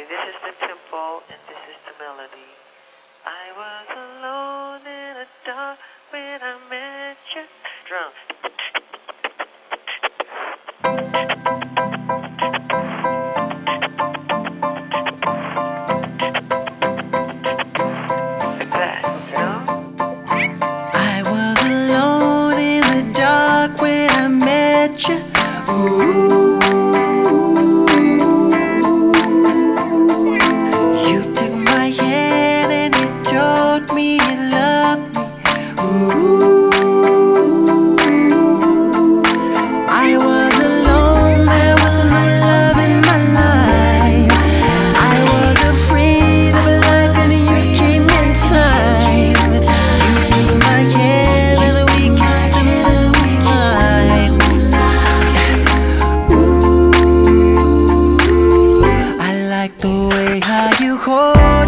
this is the tempo and this is the melody. I was alone in the dark when I met you. Drums. Like that, you know? I was alone in the dark when I met you. Ooh. You took my hand and you told me you loved me. Ooh. I was alone, there was no love in my life. I was afraid of life and you came in time. You took my hand and we kissed in the moonlight. Ooh, I like the way how you hold